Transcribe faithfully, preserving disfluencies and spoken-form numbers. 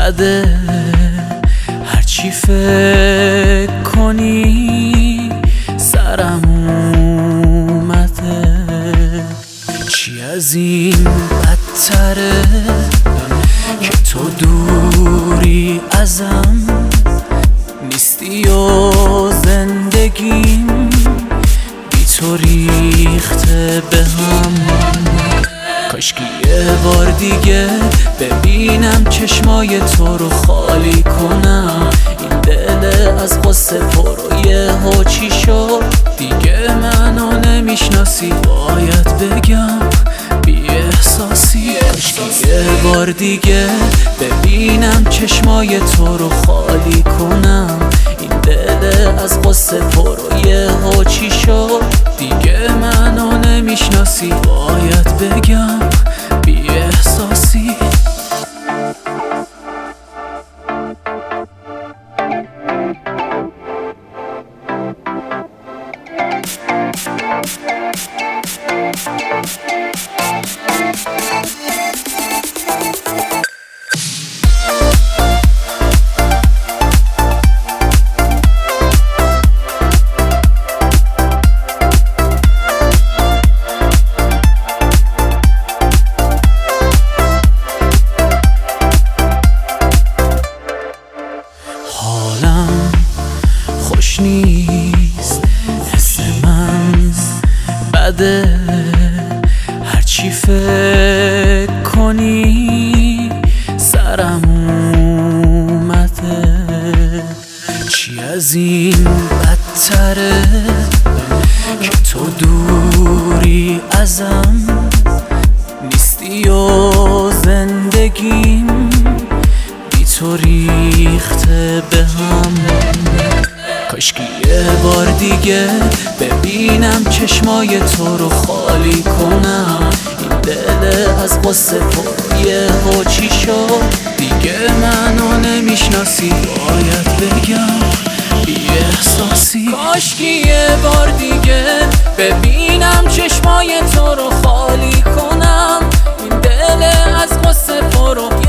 بده هرچی فکر کنی سرم اومده. چی از این بدتره که تو دوری ازم نیستی و زندگیم بی تو ریخته به هم. کاشکی یه بار دیگه ببینم چشمای تو رو خالی کنم. این دل از غصه پر و یهو چی شد دیگه منو نمیشناسی. باید بگم بی احساسی. کاشکی یه بار دیگه ببینم چشمای تو رو خالی کنم. این دل از غصه پر و یهو چی شد دیگه منو نمیشناسی. باید بگم بی احساسی. حالم خوش نیست، حس من بده هرچی فکر کنی سرم اومده. چی از این بدتره که تو دوری ازم نیستی و زندگیم بی تو ریخته به هم. کاشکی یه بار دیگه ببینم چشمای تو رو خالی کنم. این دل از غصه پر یهو چی شد دیگه منو نمیشناسی. باید بگم بی احساسی. کاشکی یه بار دیگه ببینم چشمای تو رو خالی کنم. این دل از غصه پر